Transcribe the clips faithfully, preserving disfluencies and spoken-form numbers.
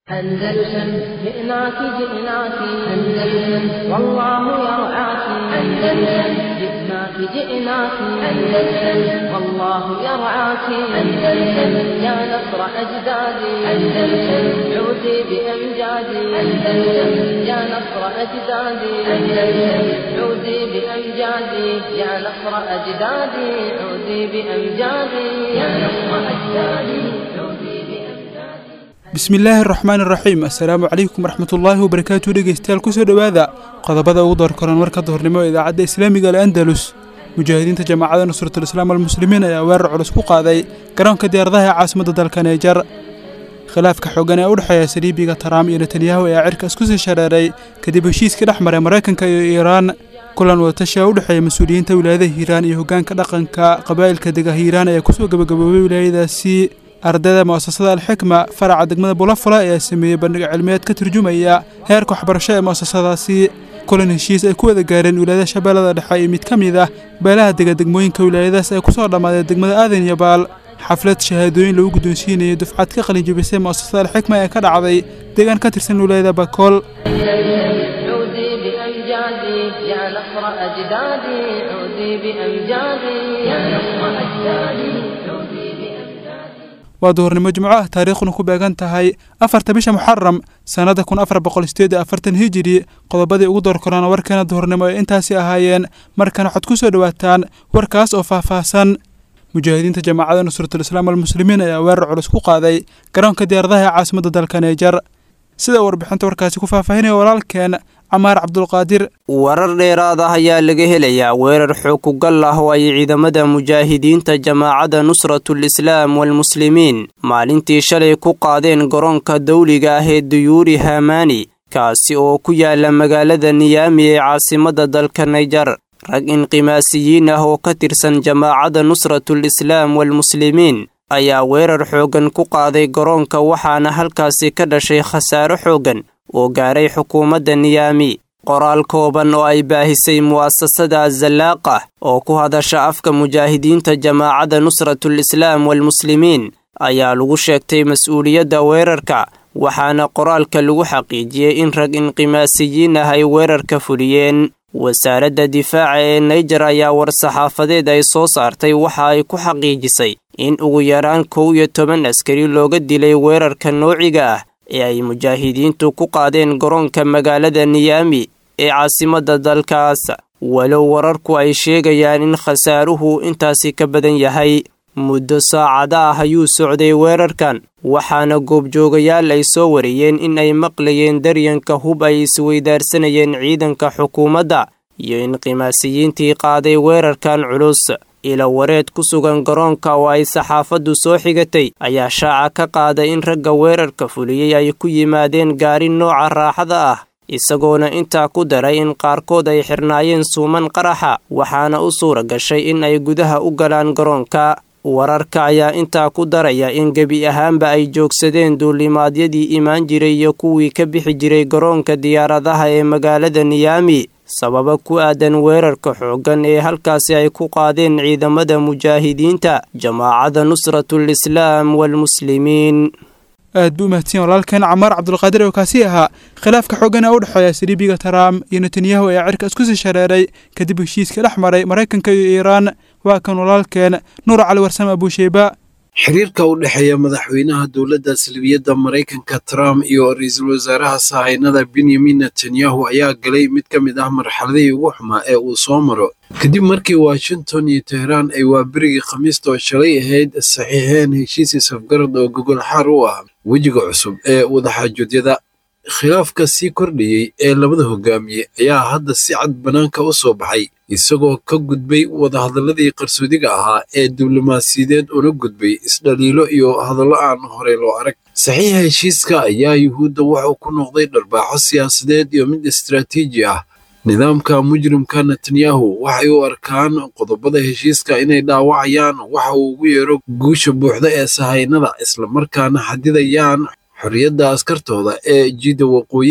أندلسن جئناك جئناك أندلسن والله يرعاك أندلسن جئناك جئناك أندلسن والله يرعاك أندلسن يا نصر أجدادي أندلسن عودي بأمجادي أندلسن يا نصر أجدادي أندلسن عودي بأمجادي يا نصر أجدادي عودي بأمجادي يا نصر أجدادي عودي بسم الله الرحمن الرحيم السلام عليكم ورحمة الله وبركاته dhegeystayaal ku soo dhawaada qodobada ugu door koran warka duhurnimo ee idaacadda Islaamiga ee Andalus mujaahidiinta jamaacada nusratul islaam wal muslimiin ayaa weerar culus ku qaaday garoonka diyaaradaha ee caasimadda dalka Niger khilaafka xooggan ee u dhaxeeya saliibiga Trump iyo Netanyahu ayaa cirka isku sii shareeray kadib heshiiska dhexmaray Mareykanka iyo Iiraan kulan wadatasha u dhaxeeya mas'uuliyiinta wilaayadaha Hiiraan iyo hoggaanka dhaqanka qabaa'ilka deegaanka Hiiraan ayaa ku soo gabagaboobay wilaayadaasi ardayda muasasada al-xikma faraca degmada Bulafula ayaa sameeyay bandhig cilmiyeed ka turjumaya heerka waxbarasho ee muasasadaasi kulan heshiis ay ku wada gaareen wilaayada Shabeellada Dhexe iyo mid kamid ah beelaha degmooyinka wilaayadaas ay ku soo dhamaaday degmada Aadan iyo Baal xaflad shahaadooyin lagu guddoonsiinayay dufcad ka qalin jabisay muasasada al-xikma ee ka dhacday deegaan ka tirsan wilaayada Bakool يا نصر أجدادي عودي بأمجادي يا نصر أجدادي عودي waa duhurnimo jimco ah taariikhuna ku beegan tahay afarta bisha Muharram sanada kun afar boqol sideed iyo afartan hijri qodobadii ugu door korana warkeena duhurnimo ee intaasi ahaayeen markan waxaad ku soo dhawaataan warkaas oo faahfaahsan mujaahidiinta jamaacada nusratul islaam wal muslimiin ayaa weerar culus ku qaaday garoonka diyaaradaha ee caasimadda dalka Niger sida warbixinta warkaasi ku faahfaahinaya walaalkeen Amaar Abdulqaadir warar dheeraad ah ayaa laga helayaa weerar xoog ku gal ah oo ay ciidamada mujaahidiinta jamaacada nusratul islaam wal muslimiin maalintii shalay ku qaadeen garoonka dawliga ah ee Duyuuri Hamani kaasi oo ku yaala magaalada Niamey ee caasimadda dalka Niger rag inqimaasiyiin ah oo ka tirsan jamaacada nusratul islaam wal muslimiin ayaa weerar xoogan ku qaaday garoonka waxaana halkaasi ka dhashay khasaaro xoogan oo gaaray xukuumadda Niamey qoraal kooban oo ay baahisay muasasada Zalaaqa oo ku hadasha afka mujaahidiinta jamaacada nusratul islaam wal muslimiin ayaa lagu sheegtay mas'uuliyadda weerarka waxaana qoraalka lagu xaqiijiyay in rag inqimaasiyiin ah ay weerarka fuliyeen wasaaradda difaaca ee Niger ayaa war-saxaafadeed ay soo saartay waxa ay ku xaqiijisay in ugu yaraan kow iyo toban askari looga dilay weerarka noociga ah ee ay mujaahidiintu ku qaadeen garoonka magaalada Niamey ee caasimadda dalkaas walow wararku ay sheegayaan in khasaaruhu intaasi ka badan yahay muddo saacada ah ayuu socday weerarkan waxaana goobjoogayaal ay soo wariyeen in ay maqlayeen daryanka hub ay isweydaarsanayeen ciidanka xukuumadda iyo inqimaasiyiintii qaaday weerarkan culus ila wareed ku sugan garoonka oo ay saxaafaddu soo xigatay ayaa shaaca ka qaaday in ragga weerarka fuliyay ay ku yimaadeen gaari nooca raaxada ah isagoona intaa ku daray in qaarkood ay xirnaayeen suuman qaraxa waxaana u suura gashay in ay gudaha u galaan garoonka wararka ayaa intaa ku daraya in gebi ahaanba ay joogsadeen duulimaadyadii imaan jiray iyo kuwii ka bixi jiray garoonka diyaaradaha ee magaalada Niamey sababa ku aadan weerarka xooggan ee halkaasi ay ku qaadeen ciidamada mujaahidiinta jamaacada nusratul islaam wal muslimiin aad buu mahadsan walaalkeen Amaar Abdulqaadir oo kaasi ahaa khilaafka xooggan ee u dhaxeeya saliibiga Trump iyo Netanyahu ayaa cirka isku sii shareeray kadib heshiiska dhexmaray Mareykanka iyo Iiraan waa kan walaalkeen Nuur Cali Warsame Abu Shayba xiriirka u dhaxeeya madaxweynaha dowladda salibiyadda Mareykanka Trump iyo ra'iisul wasaaraha Saahinada Benjamin Netanyahu ayaa galay mid ka mid ah marxaladii ugu xumaa ee uu soo maro kadib markii Washington iyo Tehran ay waaberigii Khamiista oo shalay ahayd saxiixeen heshiis safgarad oo gogol xaar u ah wejiga cusub ee wadaxaajoodiyada khilaafka sii kordhiyay ee labada hogaamiye ayaa hadda si cad banaanka u soo baxay isagoo ka gudbay wadahadaladii qarsoodiga ahaa ee diblomaasiyadeed una gudbay isdhaliilo iyo hadallo aan horey loo arag saxiixa heshiiska ayaa yuhuudda wuxuu ku noqday dharbaaxo siyaasadeed iyo mid istiraatiiji ah nidaamka mujrimka Netanyahu waxay u arkaan qodobada heshiiska inay dhaawacayaan waxa uu ugu yeero guusha buuxda ee sahaynada isla markaana xadidayaan xorriyadda askartooda ee jidda waqooyi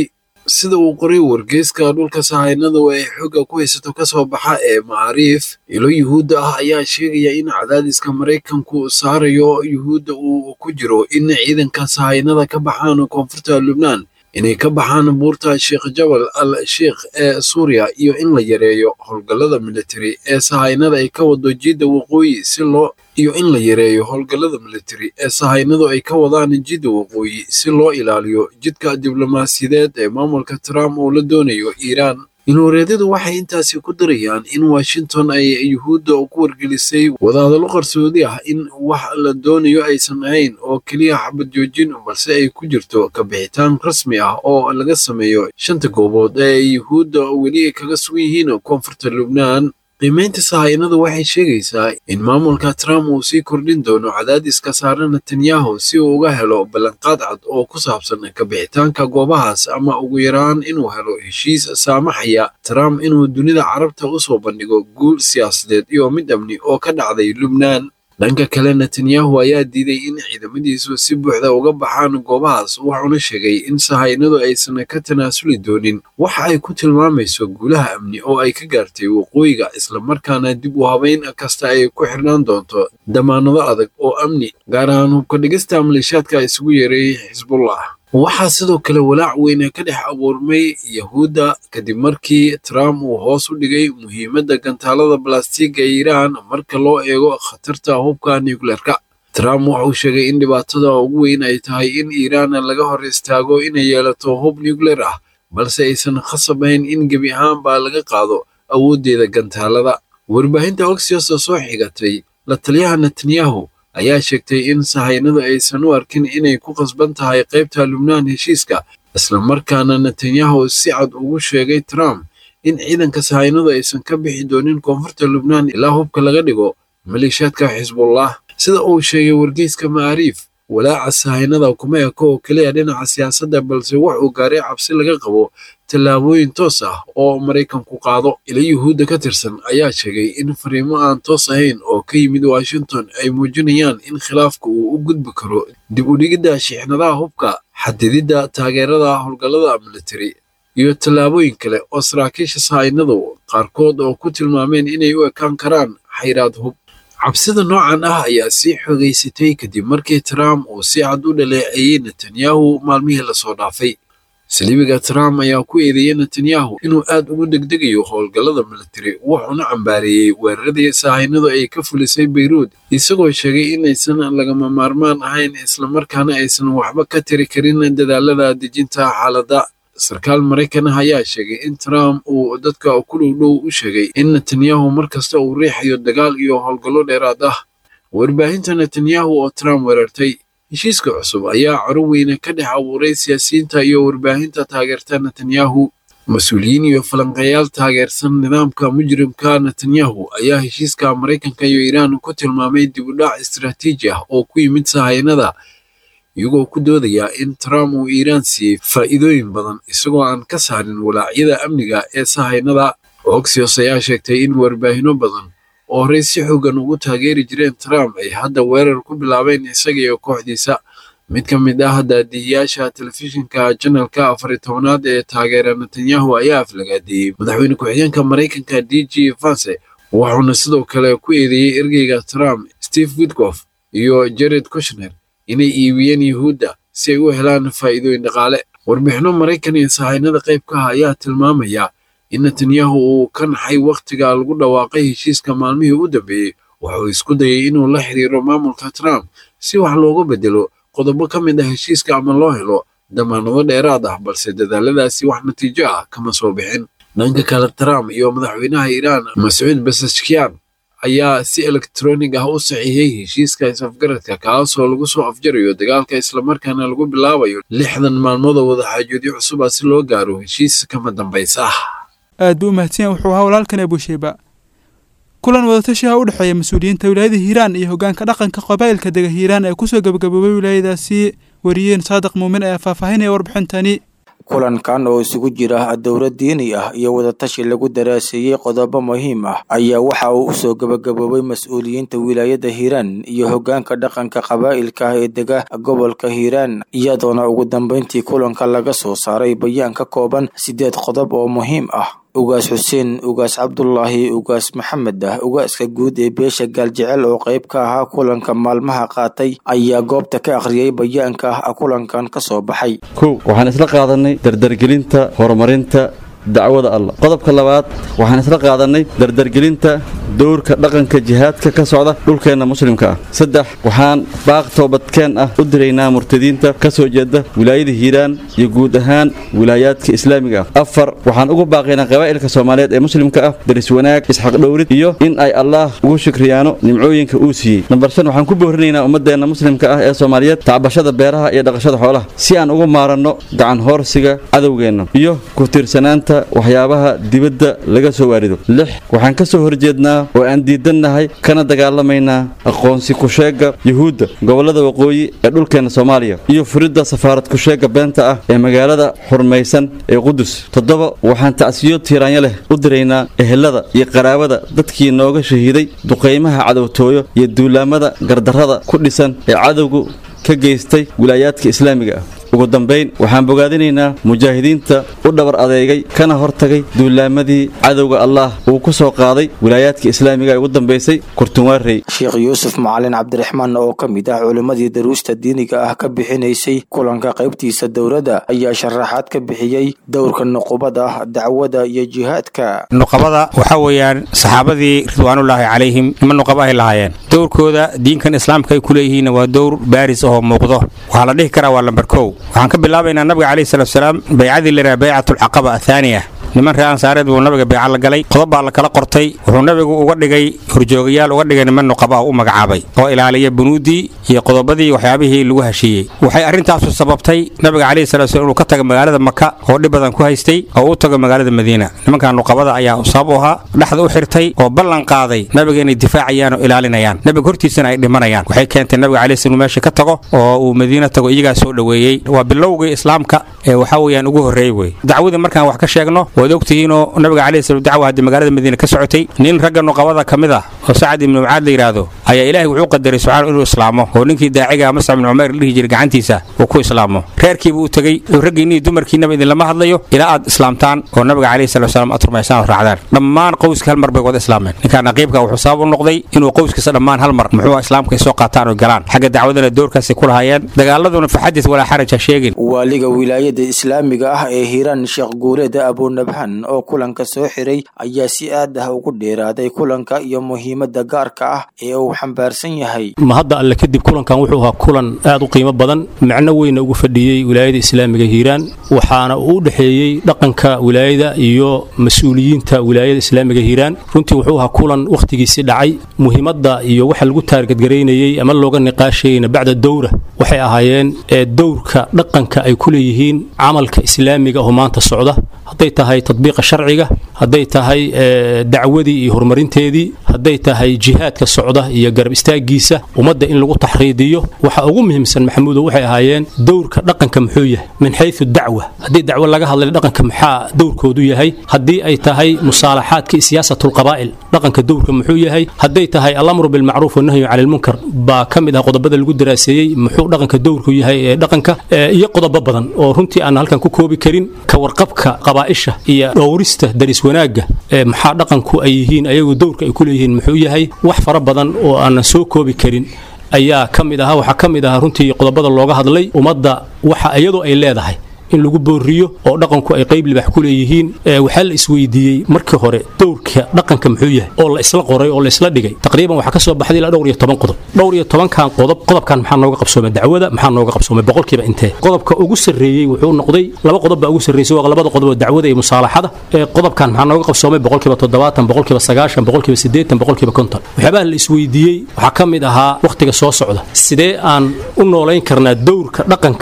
sida uu qoray wargeyska dhulka sahaynadu ay xooga ku haysato kasoo baxa ee macaariif ilo yuhuudda ah ayaa sheegaya in cadaadiska maraykanku saarayo yuhuudda uu ku jiro in ciidanka sahaynada ka baxaan koonfurta lubnaan inay ka baxaan buurta sheekh jabal al sheekh ee suuriya iyo in la yareeyo howlgallada militari ee sahaynada ay ka wado jidda waqooyi si loo iyo in la yareeyo howlgallada militari ee sahaynadu ay ka wadaan jidda waqooyi si loo ilaaliyo jidka diblomaasiyadeed ee maamulka Trump oo la doonayo Iiraan. Ilwareedyadu waxay intaasi ku darayaan in Washington ay yuhuudda ku wargelisay wadahadallo qarsoodi ah in wax la doonayo aysan ahayn oo keliya xabad joojin balse ay ku jirto ka bixitaan rasmi ah oo laga sameeyo shanta goobood ee yuhuudda weli kaga sugan yihiin koonfurta Lubnaan. qiimaynta sahaynadu waxay sheegaysaa in maamulka Trump uu sii kordhin doono cadaadiska saaran Netanyahu si uu uga helo ballanqaad cad oo ku saabsan ka bixitaanka goobahaas ama ugu yaraan inuu helo heshiis saamaxaya Trump inuu dunida carabta u soo bandhigo guul siyaasadeed iyo mid amni oo ka dhacday Lubnaan. dhanka kale Netanyahu ayaa diiday in ciidamadiisu si buuxda uga baxaan goobahaas wuxuuna sheegay in sahaynadu aysan ka tanaasuli doonin waxa ay ku tilmaamayso guulaha amni oo ay ka gaartay waqooyiga isla markaana dib u habeyn kasta ay ku xirnaan doonto damaanado adag oo amni gaar ahaan hubka dhigista maleeshiyaadka isugu yeeray Xisbullah. waxaa sidoo kale walaac weyn ka dhex abuurmay Yahuudda kadib markii Trump uu hoos u dhigay muhiimadda gantaalada balastiga ee Iiraan marka loo eego khatarta hubka nuclear-ka. Trump wuxuu sheegay in dhibaatada ugu weyn ay tahay in Iiraan laga hor istaago inay yeelato hub nuclear ah balse aysan khasab ahayn in gebi ahaanba laga qaado awooddeeda gantaalada. warbaahinta Axios oo soo xigatay la taliyaha Netanyahu ayaa sheegtay in sahaynadu aysan u arkin inay ku qasban tahay qaybta Lubnaan heshiiska isla markaana Netanyahu si cad ugu sheegay Trump in ciidanka sahaynadu aysan ka bixi doonin koonfurta Lubnaan ilaa hubka laga dhigo maleeshiyaadka Xisbullah. sida uu sheegay wargeyska Maariif walaaca sahaynada kuma eko oo kaliya dhinaca siyaasadda balse wuxuu gaaray cabsi laga qabo tallaabooyin toos ah oo Maraykanku qaado. ila yuhuudda ka tirsan ayaa sheegay in fariimo aan toos ahayn oo ka yimid Washington ay muujinayaan in khilaafku uu u gudbi karo dib u dhigidda shixnadaha hubka, xadididda taageerada howlgallada militari iyo tallaabooyin kale oo saraakiisha sahaynadu qaarkood oo ku tilmaameen inay u ekaan karaan xayiraad hub. cabsida noocan ah ayaa sii xogeysatay kadib markii Trump uu si cad u dhaleeceeyay Netanyahu maalmihii la soo dhaafay. saliibiga Trump ayaa ku eedeeyay Netanyahu inuu aad ugu degdegayo howlgallada militari wuxuuna cambaareeyay weeraradii sahaynadu ay ka fulisay Beirut isagoo sheegay in aysan lagama maarmaan ahayn isla markaana aysan waxba ka tiri karin dadaalada dejinta xaaladda. sarkaal Maraykan ah ayaa sheegay in Trump uu dadka ku dhow u sheegay in Netanyahu markasta uu riixayo dagaal iyo howlgallo dheeraad ah. warbaahinta Netanyahu oo Trump weerartay heshiiska cusub ayaa caro weyn ka dhex abuuray siyaasiyiinta iyo warbaahinta taageerta Netanyahu. mas-uuliyiin iyo falanqeeyaal taageersan nidaamka mujrimka Netanyahu ayaa heshiiska Maraykanka iyo Iiraan ku tilmaamay dib u dhac istiraatiiji ah oo ku yimid sahaynada iyagoo ku doodaya in Trump uu Iiraan siiyey faa'iidooyin badan isagoo aan ka saarin walaacyada amniga ee sahaynada. Axios ayaa sheegtay in warbaahino badan oo horey si xoogan ugu taageeri jireen Trump ay hadda weerar ku bilaabeen isaga iyo kooxdiisa. mid ka mid ah daadiyaasha telefishinka janalka afar iyo tobanaad ee taageera Netanyahu ayaa aflagaadeeyay madaxweyne ku-xigeenka Maraykanka D J Vance wuxuuna sidoo kale ku eedeeyay ergeyga Trump Steve Witkoff iyo Jared Kushner inay iibiyeen Yuhuudda si ay u helaan faa'iidooyin dhaqaale. warbixino Maraykan iyo sahaynada qaybka ah ayaa tilmaamaya in Netanyahu uu ka naxay waqtiga lagu dhawaaqay heshiiska maalmihii u dambeeyay wuxuu isku dayay inuu la xiriiro maamulka Trump si wax looga bedelo qodobo ka mid ah heshiiska ama loo helo damaanado dheeraad ah balse dadaaladaasi wax natiijo ah kama soo bixin. dhanka kale Trump iyo madaxweynaha Iiraan Mas'uud Pezeshkian ayaa si elektaroonig ah u saxiixay heshiiska is-afgaradka kaasoo lagu soo afjarayo dagaalka isla markaana lagu bilaabayo lixdan maalmood oo wadaxaajoodyo cusub ah si loo gaaro heshiis kama dambaysa ah. aad buu mahadsan wuxuu ahaa walaalkan Abushayba. kulan wadatashi ah u dhaxeeya mas'uuliyiinta wilaayada Hiiraan iyo hoggaanka dhaqanka qabaa'ilka dega Hiiraan ee ku soo gabagaboobay wilaayadaasi wariyeen Saadiq Muumin ayaa faahfaahinaya warbixintani. kulankan oo isugu jira dowlad diini ah iyo wadatashi lagu daraaseeyay qodobo muhiim ah ayaa waxa uu u soo gabagaboobay mas'uuliyiinta wilaayada Hiiraan iyo hoggaanka dhaqanka qabaa'ilka ee dega gobolka Hiiraan iyadoona ugu dambeyntii kulanka laga soo saaray bayaan ka kooban sideed qodob oo muhiim ah. ugaas Xuseen, ugaas Cabdullaahi, ugaas Maxamed ah ugaaska guud ee beesha Gaaljecel oo qayb ka ahaa kulanka maalmaha qaatay ayaa goobta ka akhriyay bayaanka kulankan ka soo baxay. kow waxaan isla qaadanay dardargelinta horumarinta dacwada Allah. qodobka labaad waxaan isla qaadanay dardargelinta doorka dhaqanka jihaadka ka socda dhulkeena muslimka ah. saddex waxaan baaq toobadkeen ah u direynaa murtadiinta ka soo jeeda wilaayada Hiiraan iyo guud ahaan wilaayaadka islaamiga ah. afar waxaan ugu baaqaynaa qabaa'ilka Soomaaliyeed ee muslimka ah daris wanaag, isxaq dhowrid iyo in ay Allah ugu shukriyaano nimcooyinka uu siiyay. number shan waxaan ku boorinaynaa ummadeena muslimka ah ee Soomaaliyeed tacbashada beeraha iyo dhaqashada xoolaha si aan ugu maaranno gacan hoorsiga cadawgeena iyo ku tiirsanaanta waxyaabaha dibadda laga soo waarido. lix waxaan ka soo horjeednaa oo aan diidanahay kana dagaalamaynaa aqoonsi ku sheega Yahuudda gobolada waqooyi ee dhulkeena Soomaaliya iyo furidda safaarad ku sheega beenta ah ee magaalada xurmaysan ee Qudus. toddoba waxaan tacsiyo tiiraanya leh u direynaa ehelada iyo qaraabada dadkii nooga shahiiday duqeymaha cadawtooyo iyo duulaamada gardarrada ku dhisan ee cadawgu ka geystay wilaayaadka islaamiga ah. ugu dambeyn waxaan bogaadinaynaa mujaahidiinta u dhabar adeegay kana hortagay duulaamadii cadowga Allah uu ku soo qaaday wilaayaadka islaamiga ee ugu dambeysay Kurtunwaarey. Sheekh Yuusuf Macalin Cabdiraxmaan oo ka mid ah culimadii daruusta diiniga ah ka bixinaysay kulanka qaybtiisa dowladda ayaa sharaxaad ka bixiyay dowrka nuqubada dacwada iyo jihaadka. nuqubada waxa weeyaan saxaabadii ridwaanullaahi calayhim ma nuqabahay lahaayeen dowrkooda diinkan islaamka ay ku leeyihiin waa dowr baaris oo muuqdo waxa la dhihi karaa waa lambar kow. waxaan ka bilaabaynaa nabiga calayhi salaatu wasalaam baycadii la yiraahdo baycatul aqaba athaniya niman reer ansaareed buu nabiga bayca la galay qodob baa la kala qortay wuxuu nabigu uga dhigay horjoogayaal uga dhigay niman nuqaba u magacaabay oo ilaaliya bunuudii iyo qodobadii waxyaabihii lagu heshiiyey. waxay arintaasu sababtay nabiga calayhi salaatu wasalaam inuu ka tago magaalada Makka oo dhib badan ku haystay oo uu tago magaalada Madiina. nimankan nuqabada ayaa sabab u ahaa dhaxda u xirtay oo ballan qaaday nabiga inay difaacayaan oo ilaalinayaan nabiga hortiisana ay dhimanayaan. waxay keentay nabiga calayhi salaatu meesha ka tago oo uu Madiina tago iyaga soo dhaweeyay. waa bilowgii islaamka ee waxa weeyaan ugu horeeyay way. dacwada markaan wax ka sheegno waad ogtihiinoo nabiga calayhi salaatu dacwa hadii magaalada Madiina ka socotay nin ragga nuqabada kamid ah oo Sacad ibn Mucaad la yiraahdo ayaa Ilaahay wuxuu qadaray subxaanahu inuu islaamo oo ninkii daaciga Mus'ab ibn Umayr dhihi jiray gacantiisa uu ku islaamo. reerkii buu tagay raggiinii dumarkiina idin lama hadlayo ilaa aad islaamtaan oo nabiga calayhi salaatu wasalaam aad rumaysaan raacdaan. dhammaan qowska hal mar bay wada islaameen. ninka naqiibka wuxuu sabab u noqday inuu qowskiisa dhammaan hal mar muxuu islaamka soo qaataan oo galaan xagga dacwadana doorkaasi ku lahaayeen. dagaaladuna faxadis wala xaraj sheegin. waaliga wilaayada islaamiga ah ee Hiiraan Sheekh Guureed Abu Nabhan oo kulanka soo xiray ayaa si aad ah ugu dheeraaday kulanka iyo muhiimadda gaarka ah ee uu xambaarsan yahay. ma hadda alle kadib kulankan wuxuu ahaa kulan aad u qiimo badan macna weyn ugu fadhiyay wilaayada islaamiga Hiiraan waxaana uu u dhaxeeyay dhaqanka wilaayada iyo mas'uuliyiinta wilaayada islaamiga Hiiraan. runtii wuxuu ahaa kulan waqtigiisa dhacay muhiimadda iyo waxa lagu taargad gareynayay ama looga niqaashayna bacda dowra waxay ahaayeen ee dowrka dhaqanka ay ku leeyihiin camalka islaamiga oo maanta socda hadday tahay tadbiiqa sharciga hadday tahay dacwadii iyo horumarinteedii hadday tahay jihaadka socda iyo garab istaagiisa ummadda in lagu taxriidiyo waxa ugu muhiimsan maxamuudo waxay ahaayeen dowrka dhaqanka muxuu yahay min xaysu dacwa haddii dacwo laga hadlay dhaqanka maxaa dowrkoodu yahay haddii ay tahay musaalaxaadka siyaasatul qabaa'il dhaqanka dowrka muxuu yahay hadday tahay al-amru bil ma'ruf wa nahyu 'anil munkar baa kamid ah qodobada lagu daraaseeyay muxuu dhaqanka dowrku yahay ee dhaqanka iyo qodobo badan oo runtii aan halkan ku koobi karin ka warqabka qabaa'isha iyo dhowrista daris wanaaga ee maxaa dhaqanku ay yihiin ayagu dowrka ay ku leeyihiin muxuu yahay wax fara badan oo aan soo koobi karin ayaa kamid ah waxa kamid ah runtii qodobada looga hadlay ummadda waxa iyadoo ay leedahay in lagu booriyo oo dhaqanku ay qayb libax ku leeyihiin waxa la isweydiiyay markii hore dowrka dhaqanka muxuu yahay oo la isla qoray oo la isla dhigay taqriiban waxa ka soo baxday ilaa dhowr iyo toban qodob dhowr iyo toban kan qodob qodobkan maxaa nooga qabsoomay dacwada maxaa nooga qabsoomay boqolkiiba intee qodobka ugu sareeyay wuxuu noqday laba qodob baa ugu sareeyay waa labada qodob dacwada iyo musaalaxada ee qodobkan maxaa nooga qabsoomay boqolkiiba toddobaatan boqolkiiba sagaashan boqolkiiba siddeetan boqolkiiba konton waxyaabaa la isweydiiyay waxa kamid ahaa waqtiga soo socda sidee aan u nooleyn karnaa dowrka dhaqanka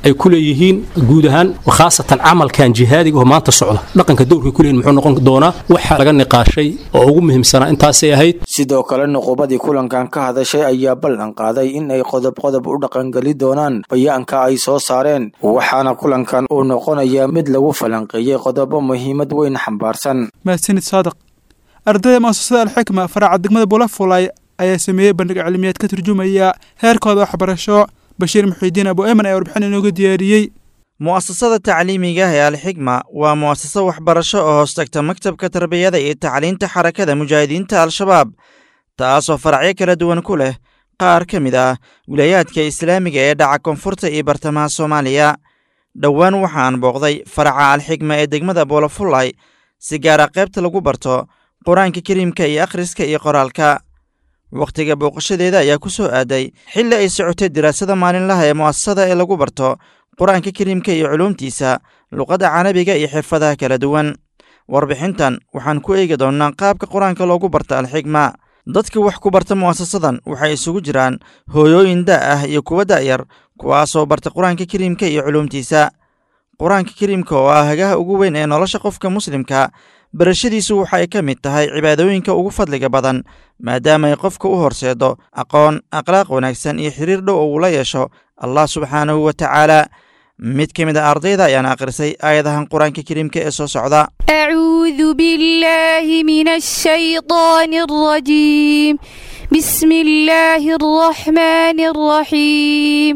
ay ku leeyihiin guud ahaan khaasatan camalkan jihaadiga oo maanta socda dhaqanka dowrka ku leeyihiin muxuu noqon doonaa waxa laga niqaashay oo ugu muhiimsanaa intaasay ahayd sidoo kale nuqubadii kulankan ka hadashay ayaa ballan qaaday in ay qodob qodob u dhaqangeli doonaan bayaanka ay soo saareen waxaana kulankan uu noqonayaa mid lagu falanqeeyay qodobo muhiimad weyn xambaarsan mahadsanid saadiq ardayda muasasada alxikma faraca degmada bulafulay ayaa sameeyey bandhig cilmiyeed ka turjumaya heerkooda waxbarasho bashiir muxiidiin abu eman ayaa warbixin inooga diyaariyey mu'asasada tacliimiga ee alxikma waa mu'asaso waxbarasho oo hoos tagta maktabka tarbiyada iyo tacliinta xarakada mujaahidiinta al-shabaab taasoo faracyo kala duwan ku leh qaar ka mid ah wilaayaadka islaamiga ee dhaca koonfurta iyo bartamaha soomaaliya dhowaan waxaan booqday faraca alxikma ee degmada boolofulay si gaara qaybta lagu barto qur-aanka kariimka iyo akhriska iyo qoraalka wakhtiga booqashadeeda ayaa ku soo aaday xilli ay socotay diraasada maalinlaha ee mu'asasada ee lagu barto qur-aanka kariimka iyo culuumtiisa luqadda carabiga iyo xirfadaha kala duwan warbixintan waxaan ku eegi doonnaa qaabka qur-aanka loogu barta alxikma dadka wax ku barta mu'asasadan waxay isugu jiraan hooyooyin da' ah iyo kuwa da'yar kuwaasoo barta qur-aanka kariimka iyo culuumtiisa qur-aanka kariimka oo ah hagaha ugu weyn ee nolosha qofka muslimka barashadiisu waxay ka mid tahay cibaadooyinka ugu fadliga badan maadaama ay qofka u horseedo aqoon akhlaaq wanaagsan iyo xiriir dhow oo uu la yeesho allah subxaanahu wa tacaala mid ka mid a ardayda ayaan akhrisay aayadahan qur-aanka kariimka ee soo socda acuudu billaahi min ashaytaani alrajiim bismi illaahi alraxmaani alraxiim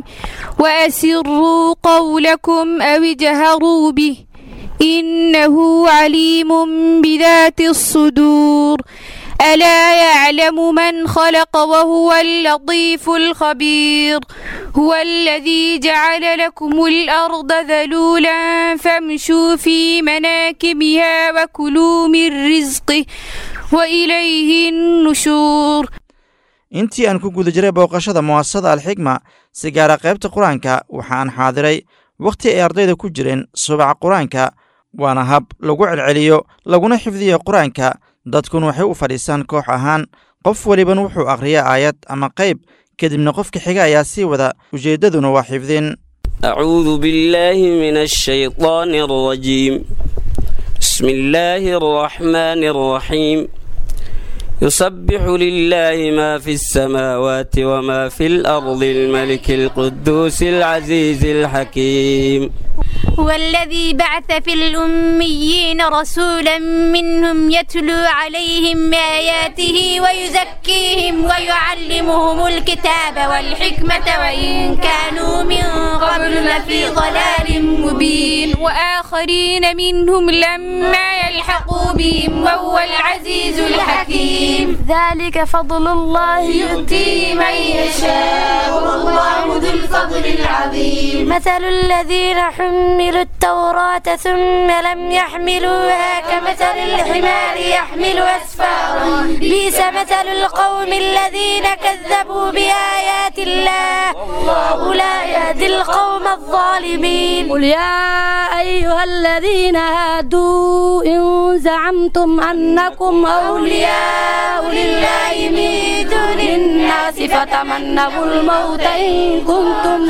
waasiruu qawlakum aw ijharuu bih innahu caliimun bidaati الصuduur ألا يعلم من خلق وهو اللطيف الخبير هو الذي جعل لكم الأرض ذلولا فامشوا في مناكبها وكلوا من رزقه وإليه النشور intii aan ku guda jiray booqashada mu'asasada alxikma si gaara qaybta qur-aanka waxaan xaadiray wakhti ay ardayda ku jireen subaca qur-aanka waana hab lagu celceliyo laguna xifdiyo qur-aanka dadkuna waxay u fadhiisaan koox ahaan qof weliban wuxuu akhriyaa aayad ama qayb kadibna qofka xiga ayaa sii wada ujeeddaduna waa xifdin acuudu billaahi min ashaytaani alrajiim bismi illaahi alraxmaani alraxiim yusabixu lilaahi maa fi alsamaawaati wamaa fi alardi almaliki alquduusi alcasiizi alxakiim هو الذي بعث في الأميين رسولا منهم يتلو عليهم آياته ويزكيهم ويعلمهم الكتاب والحكمة وإن كانوا من قبل لفي ضلال مبين وآخرين منهم لما يلحقوا بهم وهو العزيز الحكيم ذلك فضل الله يؤتيه من يشاء والله ذو الفضل العظيم مثل الذين حملوا التوراة ثم لم يحملوها كمثل الحمار يحمل أسفارا بئس مثل القوم الذين كذبوا بآيات الله والله لا يهدي القوم الظالمين قل يا أيها الذين هادوا إن زعمتم أنكم أولياء لله من دون الناس فتمنوا الموت إن كنتم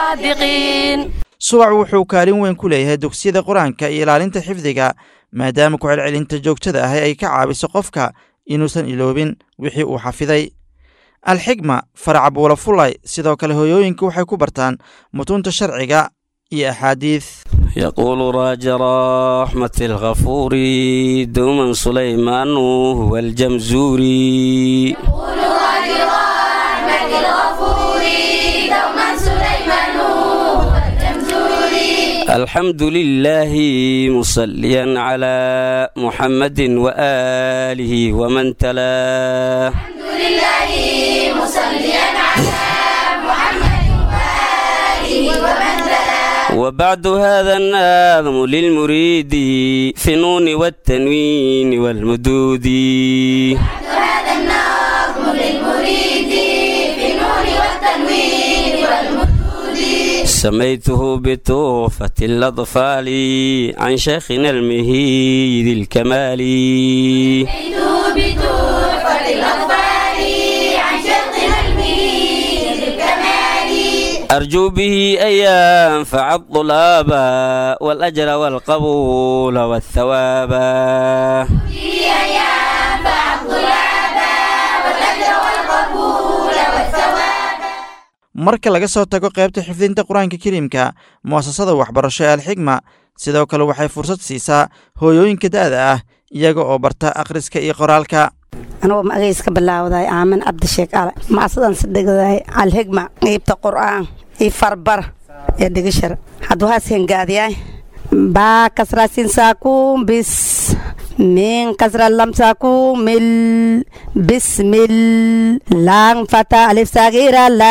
صادقين suwac wuxuu kaalin weyn ku leeyahay dugsiyada qur-aanka iyo ilaalinta xifdiga maadaama ku-celcelinta joogtada ahi ay ka caawiso qofka inuusan iloobin wixii uu xafiday alxikma faraca buulafulay sidoo kale hooyooyinka waxay ku bartaan mutuunta sharciga iyo axaadiid yaquulu raaja raxmati alghafuuri duuman sulaymaan huwa aljamzuuri الحمد لله مصليا على محمد وآله ومن تلاه الحمد لله مصليا على محمد وآله ومن تلاه وبعد هذا النظم للمريد في النون والتنوين والمدود بعد هذا النظم للمريد في النون والتنوين والمدود سميته بتوفة الأطفال عن شيخنا المهيد الكمال سميته بتوفة الأطفال عن شيخنا المهيد الكمال أرجو به أن ينفع الطلاب والأجر والقبول والثواب marka laga soo tago qaybta xifdinta qur-aanka kariimka mu'asasada waxbarasho ee alxigma sidoo kale waxay fursad siisaa hooyooyinka da'da ah iyaga oo barta akhriska iyo qoraalka anoo magayska bilaawday aamin cabdisheek ale maasadan sidhigday alxigma qaybta qur'aan iyo farbar ee dhigashar hadda waxaas hengaadiyay baa kasrasin saakum bis min kasra lam saakum mil bismil lang fata alif sagira la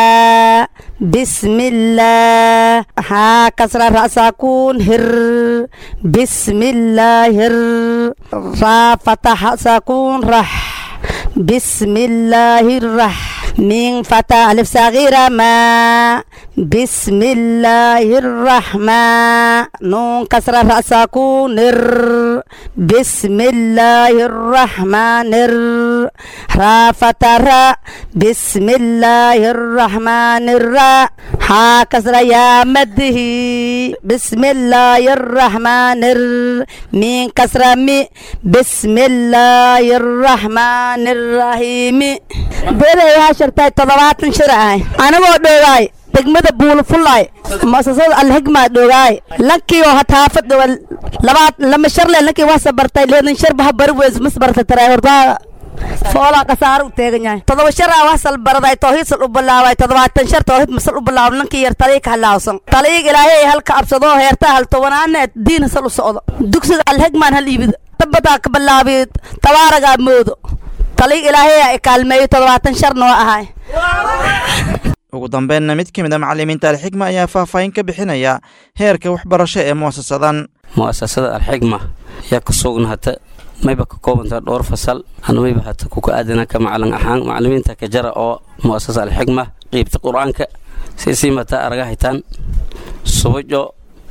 bismillah ha kasra ra sakun hir bismillahir ra fatah sakun rah bismillahir rah min fata alif sagira ma bismillahir rahman nun kasra ra sakun nir bismillahir rahmanir ra fata ra bismillahir rahmanir ra ha kasra ya madhi bismillahir rahmanir min kasra mi bismillahir rahmanir rahim beeday hashartay toddobaatan shir ah anagoo dhowaay degmada buulfulay mu'asasada alxigma dhowaay lankii oo hataafad labaad lama sharle lankii wax sabartay leedan shar bah barwees masbarta taray horta foola qasaar u teeganyahay todoba shar ah wax sal baraday tawhiid sal u bilaaway toddobaatan shar tawhiid masal u bilaaw lankii yar taliig halawsan taliig ilaahay halka absado heerta hal tobanaana diin sal u socdo dugsiga alxigma hal iibid tabada ka bilaabay tabaaraga moodo taliig ilaahay ay kaalmeeyo toddobaatan shar noo ahay ugu dambeynna mid ka mid a macallimiinta alxigma ayaa faahfaahin ka bixinaya heerka waxbarasho ee mu'asasadan mu'asasada alxigma ayaa ku sugnahata mayba ka koobantaa dhowr fasal ana mayba hata kuka aadana ka macalin ahaan macallimiinta ka jara oo mu'asasada alxigma qaybta qur-aanka si siimata araga hitaan subajo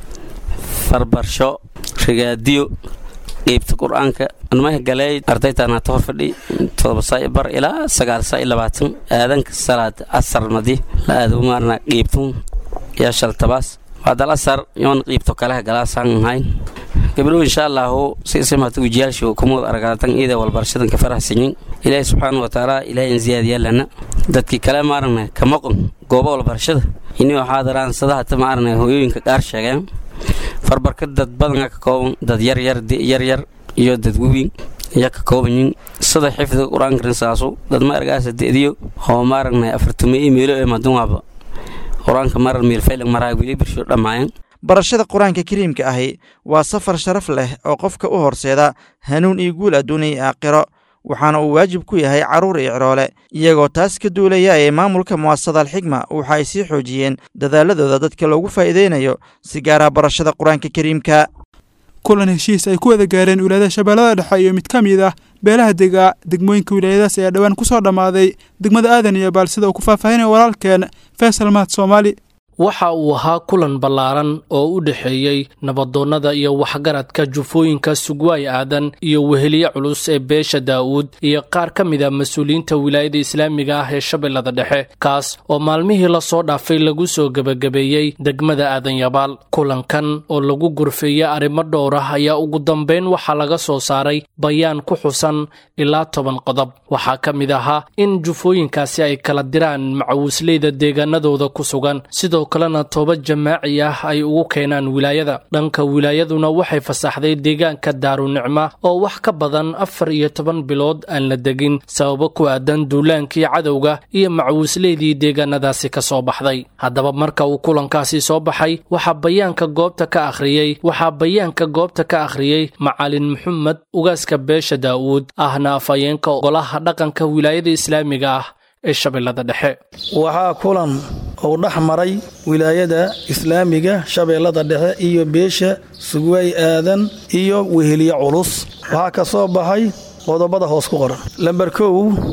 farbarsho rigaadiyo qaybta qur-aanka anmaha galay ardaytaan hata hor fadhi todoba saa bar ilaa sagaal saa labaatan aadanka salaad casar madi la aado maarna qaybtun yaa shaltabaas hadal asar yoon qaybto kale galaasaan hayn gabadhu insha Allah si simata wajiyasho kuma aragatan ida wal barshadan ka faraxsanyin ilaahay subhanahu wa ta'ala ilaahay ziyaadiya lana dadkii kale maarna ka maqan goobo wal barshada inuu xaadiraan sadaha maarna hooyooyinka qaar sheegan farbarka dad badan ka kooban dad yar yar yar yar iyo dad weyn ya ka kooban sida xifdiga quraanka rinsaaso dad ma argaas deediyo oo maarna afartamo email ee maduunaba quraanka mar meel fayl maraa wili birsho dhamaan barashada quraanka kariimka ahi waa safar sharaf leh oo qofka u horseeda hanuun iyo guul adduunyo iyo aakhiro waxaana uu waajib ku yahay caruur iyo ciroole iyagoo taas ka duulaya ee maamulka mu'asasada alxigma waxa ay sii xoojiyeen dadaaladooda dadka loogu faa'iideynayo si gaara barashada quraanka kariimka kulan heshiis ay ku wada gaareen wilaayada shabeellada dhexe iyo mid ka mid ah beelaha dega degmooyinka wilaayadaas ayaa dhowaan ku soo dhammaaday degmada aadan iyo baal sida uu ku faahfaahinaya walaalkeen faysal mahad soomaali waxa uu ahaa kulan ballaaran oo u dhexeeyey nabadoonnada iyo waxgaradka jufooyinka sugwaay aadan iyo weheliye culus ee beesha daa'uud iyo qaar ka mid a mas-uuliyiinta wilaayada islaamiga ah ee shabeellada dhexe kaas oo maalmihii lasoo dhaafay lagu soo gebagabeeyey degmada aadan yabaal kulankan oo lagu gurfeeyey arrimo dhowr ah ayaa ugu dambayn waxaa laga soo saaray bayaan ku xusan ilaa toban qodob waxaa ka mid ahaa in jufooyinkaasi ay kala diraan macawisleyda deegaanadooda ku sugan sidoo kalena toobad jamaaci ah ay ugu keenaan wilaayada dhanka wilaayaduna waxay fasaxday deegaanka daarunicma oo wax ka badan afar iyo toban bilood aan la degin sababo ku aadan duulaankii cadowga iyo macawisleydii deegaanadaasi ka soo baxday haddaba marka uu kulankaasi soo baxay waxaa bayaanka goobta ka akhriyey waxaa bayaanka goobta ka akhriyey macalin maxamed ugaaska beesha daa'uud ahna afhayeenka golaha dhaqanka wilaayada islaamiga ah ee shabeellada dhexe waxaa kulan uu dhex maray wilaayada islaamiga shabeellada dhexe iyo beesha sugwaay aadan iyo weheliye culus waxaa ka soo baxay qodobada hoos ku qoran lambar kow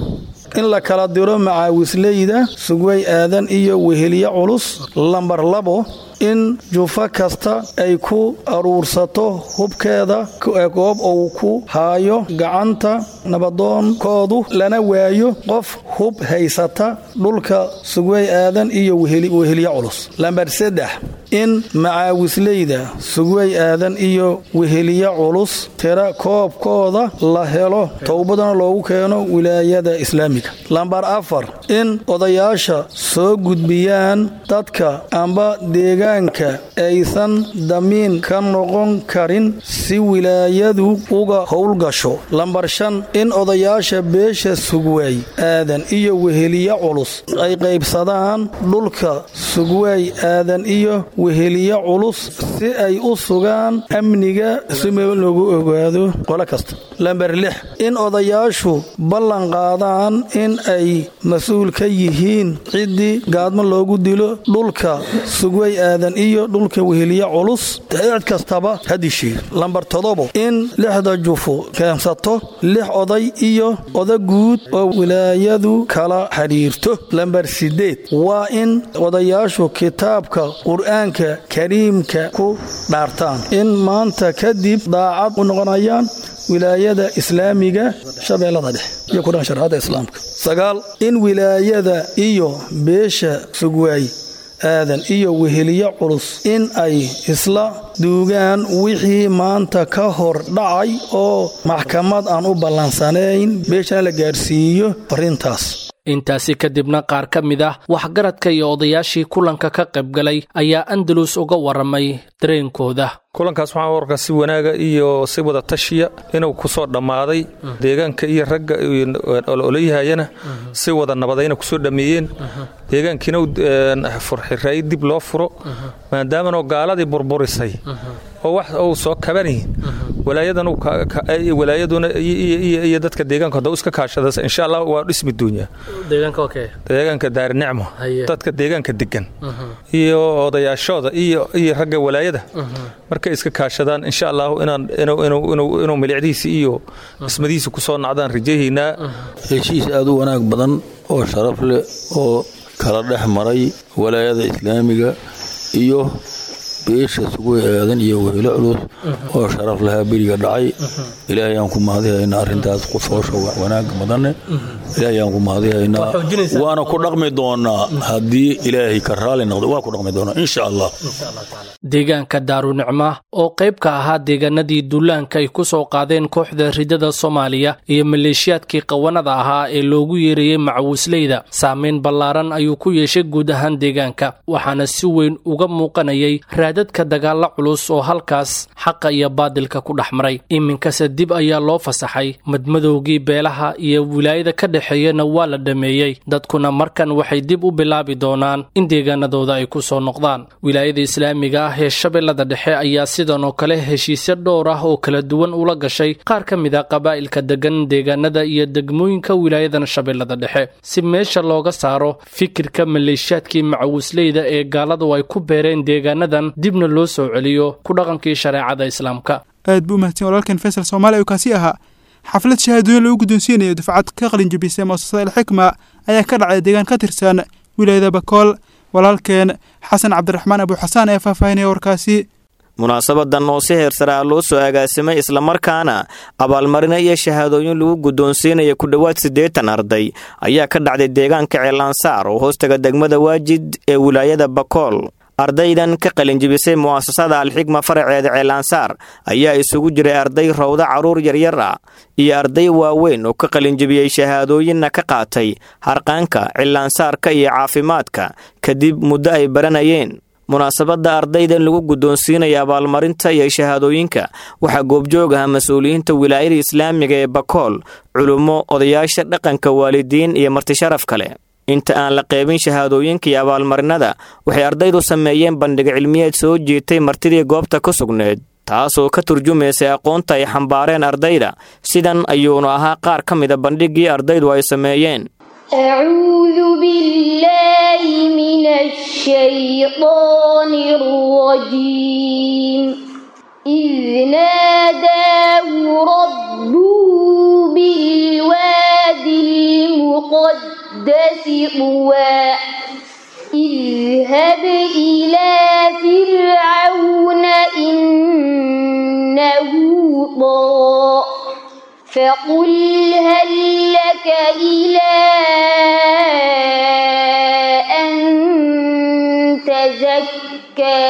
in la kala diro macaawisleyda sugwaay aadan iyo weheliye culus lambar labo in jufa kasta ay ku aruursato hubkeeda goob uu ku haayo gacanta nabadoonkoodu lana waayo qof hub haysata dhulka sugway aadan iyo weheliya culus lambar saddex in macaawisleyda sugway aadan iyo weheliya culus tira koobkooda la helo towbadana loogu keeno wilaayada islaamiga lambar afar in odayaasha soo gudbiyaan dadka amba deegaanka aysan damiin ka noqon karin si wilaayadu uga howlgasho lambar shan in odayaasha beesha sugway aadan iyo weheliya culus ay qaybsadaan dhulka sugway aadan iyo weheliya culus si ay u sugaan amniga si lagu ogaado qolo kasta lambar lix in odayaashu ballan qaadaan in ay mas-uul ka yihiin ciddii gaadmo loogu dilo dhulka sugway aadan iyo dhulka weheliya culus cid kastaba hadishiir lambar todobo in lixda jufo keensato lix oday iyo oda guud oo wilaayadu kala xidhiirto lambar sideed waa in odayaashu kitaabka qur-aanka kariimka ku dhaartaan in maanta kadib daacad u noqonayaan wilaayada islaamiga shabeellada dhexe iyo ku dhan sharciyada islaamka sagaal in wilaayada iyo beesha sugwaay aadan iyo weheliya culus in ay isla duugaan wixii maanta ka hor dhacay oo maxkamad aan u ballansanayn beeshana la gaadhsiiyo farriintaas intaasi kadibna qaar ka mid ah waxgaradka iyo odayaashii kulanka ka qaybgalay ayaa andalus uga warramay dareenkooda kulankaas waxaan warkaa si wanaaga iyo si wada tashiya inuu ku soo dhammaaday deegaanka iyo ragga ololeyahayana si wada nabadayna ku soo dhammeeyeen deegaankiina furxiraay dib loo furo maadaamana gaaladii burburisay oo wax uu soo kabanayn walaayadan walaayaduna iyo dadka deegaanka hadda iska kaashada insha Allah waa dhismi dunya deegaanka okay deegaanka daar nicmo dadka deegaanka degan iyo odayaashooda iyo iyo ragga walaayada marka iska kaashadaan insha Allah inaan inuu inuu inuu milicdiisi iyo ismadiisi ku soo nacdaan rajaheena heshiis aad u wanaag badan oo sharaf leh oo kala dhex maray walaayada islaamiga iyo beesha sugway aadan iyo wehelo culus oo sharaf lahaa beriga dhacay ilaahay aan ku mahadihaynaa arrintaas qusoosha wanaag badanne ilaahay aan ku mahadihaynaa waana ku dhaqmi doonaa haddii ilaahay ka raali noqdo waa ku dhaqmi doonaa insha Allah deegaanka daarunicma oo qayb ka ahaa deegaanadii duulaanka ay ku soo qaadeen kooxda ridada Soomaaliya iyo maleeshiyaadkii qawanada ahaa ee loogu yeerayay macawusleyda saameyn ballaaran ayuu ku yeeshay guud ahaan deegaanka waxaana si weyn uga muuqanayay dadka dagaalla culus oo halkaas xaqa iyo baadilka ku dhaxmaray iminkase dib ayaa loo fasaxay madmadowgii beelaha iyo wilaayada ka dhaxeeyana waa la dhameeyey dadkuna markan waxay dib u bilaabi doonaan in deegaanadooda ay ku soo noqdaan wilaayada islaamiga ah ee shabeellada dhexe ayaa sidan oo kale heshiisyo dhowr ah oo kala duwan ula gashay qaar ka mid a qabaa'ilka degan deegaanada iyo degmooyinka wilaayadan shabeellada dhexe si meesha looga saaro fikirka maleeshiyaadkii macawusleyda ee gaaladu ay ku beereen deegaanadan dibna loo soo celiyo ku dhaqankii shareecada islaamka aad buu mahadsan walaalkan Faisal Soomaali oo kaasi ahaa xaflad shahaadooyin lagu guddoonsiinayo dufcad ka qalin jabisay muasasada al-xikma ayaa ka dhacay deegaan ka tirsan wilaayada Bakool walaalkeen Xasan Cabdiraxmaan Abu Xasan ee faahfaahinaya warkaasi munaasabadan oo si heer sare ah loo soo agaasimay isla markaana abaalmarino iyo shahaadooyin lagu guddoonsiinayo ku dhowaad siddeetan arday ayaa ka dhacday deegaanka Ceelansaar oo hoostaga degmada Waajid ee wilaayada Bakool ardaydan ka qalin jabisay muasasada al-xikma faraceeda Ceelansaar ayaa isugu jiray arday rawda caruur yaryar ah iyo arday waaweyn oo ka qalin jabiyay shahaadooyinna ka qaatay harqaanka Ceelansaarka iyo caafimaadka kadib muddo ay baranayeen munaasabada ardaydan lagu guddoonsiinaya abaalmarinta iyo shahaadooyinka waxa goobjoog ah mas'uuliyiinta wilaayada islaamiga ee Bakool culummo odayaasha dhaqanka waalidiin iyo marti sharaf kale inta aan la qaybin shahaadooyinka iyo abaalmarinada waxay ardaydu sameeyeen bandhig cilmiyeed soo jeetay martidii goobta ku sugneed taasoo ka turjumaysay aqoonta ay xambaareen ardayda sidan ayuuna ahaa qaar ka mid a bandhigii ardaydu ay sameeyeen أعوذ بالله من الشيطان الرجيم إذ ناداه ربه بالوادي المقدس طوى اذهب إلى فرعون إنه طغى فقل هل لك إلى أن تزكى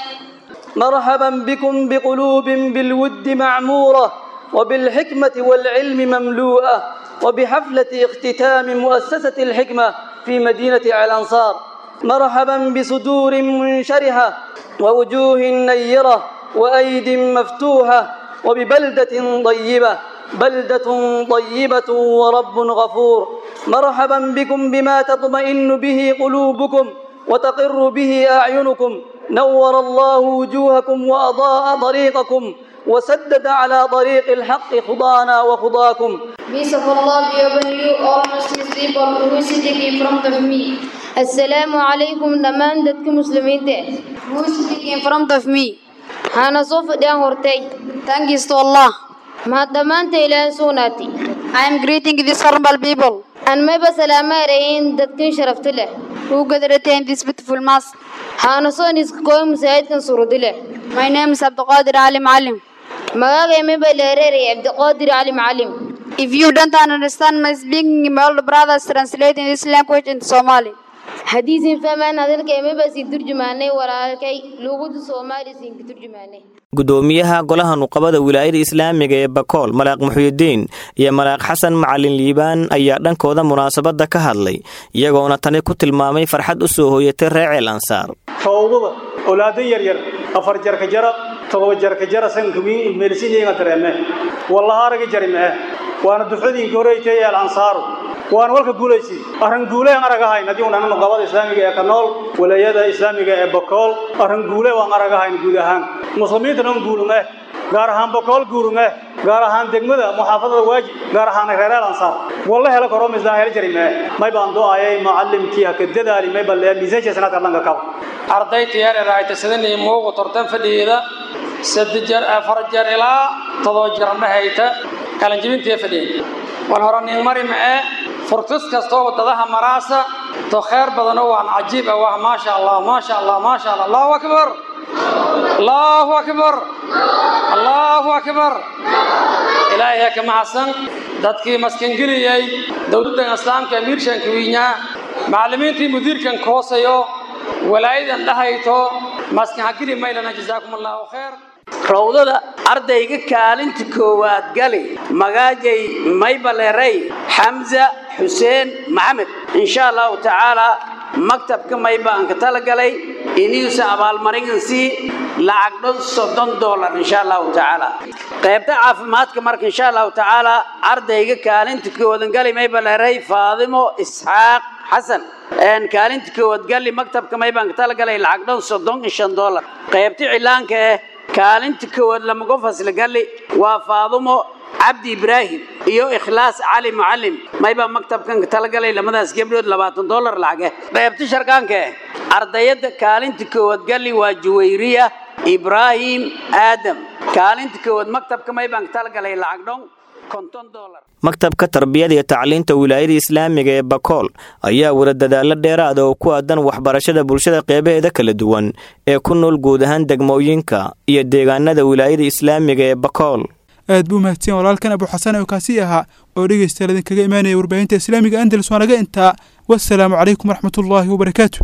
مرحبا بكم بقلوب بالود معمورة وبالحكمة والعلم مملوءة وبحفلة اختتام مؤسسة الحكمة في مدينة الأنصار. مرحبا بصدور منشرحة ووجوه نيرة وأيد مفتوحة وببلدة طيبة بلدة طيبة ورب غفور. مرحبا بكم بما تطمئن به قلوبكم وتقر به أعينكم. نور الله وجوهكم وأضاء طريقكم وسدد على طريق الحق خضانا وخضاكم. Peace of Allah be upon you, all Muslims people who is sitting in front of me. Assalamu alaikum dhamaan dadka muslimiinta who is sitting in front of me. Hana soo fadhiyaan hortay. Thanks to Allah. Ma dhamaanta Ilaahay suunaati. I am greeting these honorable people. An mayba salaamareyn dadka sharafta leh. Who gathered in this beautiful mosque. Hana soo niskoy musaayidkan surudile. My name is Abdulqadir Ali Maalim. Magagay mayba leerere Abdulqadir Ali Maalim. If you don't understand my speaking, my older brothers translate in this language into Somali. Hadiisin fahmaan hadalka mayba si turjumaanay walaalkay luqada Soomaali siin turjumaanay. gudoomiyaha golaha nuqabada wilaayada islaamiga ee Bakool Malaaq Muxyidiin iyo Malaaq Xasan Macalin Liibaan ayaa dhankooda munaasabada ka hadlay iyagoona tani ku tilmaamay farxad u soo hooyatay reer Ansaar. Fawdada awlaad yar yar afar jar ka jara todoba jar ka jara sankuwi meelisiinayga dareemay wallahi arag jarime waana dufcadii gooraytay ee Ansaar waan walka guuleysay arin guuleen aragahay nadii una nuqabada islaamiga ee Kanool wilaayada islaamiga ee Bakool arin guule waan aragahay guud ahaan muslimiinta aan guulme gaar ahaan Bakool guulme gaar ahaan degmada muxaafadada waajib gaar ahaan reer Ansaar wallahi la koroom isla hel jarime may baan do'ayay macallimkii ka dadaali may bal miisaaja sanadka langa ka ardayda yar ee raayta sidanii moogo tortan fadhiyada saddex jar afar jar ilaa todoba jar ma hayta kala jibintii fadhiyay wal horanin mari ma فرص كستوب تضحى مراسة تخير بدنه عن عجيب أوه ما شاء الله ما شاء الله ما شاء الله الله أكبر الله أكبر الله أكبر إلهي كما حسن دتك مسكين قليل دولة الإسلام كأمير شان كوينيا معلمين في مدير كان كوسيو ولا إذا انتهيتو مسكين حقيقي ما إلنا جزاكم الله خير. روضة أرديك كالنت كواد قلي مجاجي ميبلري حمزة حسين محمد إن شاء الله تعالى مكتب كما يبقى أنك تلقى إني سأبال المرينسي لعقد صدون دولار إن شاء الله تعالى قيبت عافمات كمارك إن شاء الله تعالى أرديك كالنت كواد قلي ميبلري فاضمو إسحاق حسن إن كالنت كواد قلي مكتب كما يبقى أنك تلقى لعقد صدون إن دولار قيبت إعلانك كالنت كود لما قفص لقالي وفاضمه عبد إبراهيم إيو إخلاص علي معلم ما يبقى مكتب كان تلقالي لما داس قبلود لباتن دولار لعقه بيبتشر كان كه أرضيات كالنت كود قالي وجويرية إبراهيم آدم كالنت كود مكتب كما يبقى تلقالي لعقدون كنتون دولار maktabka tarbiyada iyo tacliinta wilaayada islaamiga ee Bakool ayaa wada dadaalo dheeraad ah oo ku aadan waxbarashada bulshada qeybaheeda kala duwan ee ku nool guud ahaan degmooyinka iyo deegaanada wilaayada islaamiga ee Bakool. aad buu mahadsan walaalkan Abu Xasan oo kaasi ahaa oo dhageystayaal idin kaga imaanaya warbaahinta islaamiga Andalus wanaga inta wassalaamu calaykum waraxmatullaahi wabarakaatuh.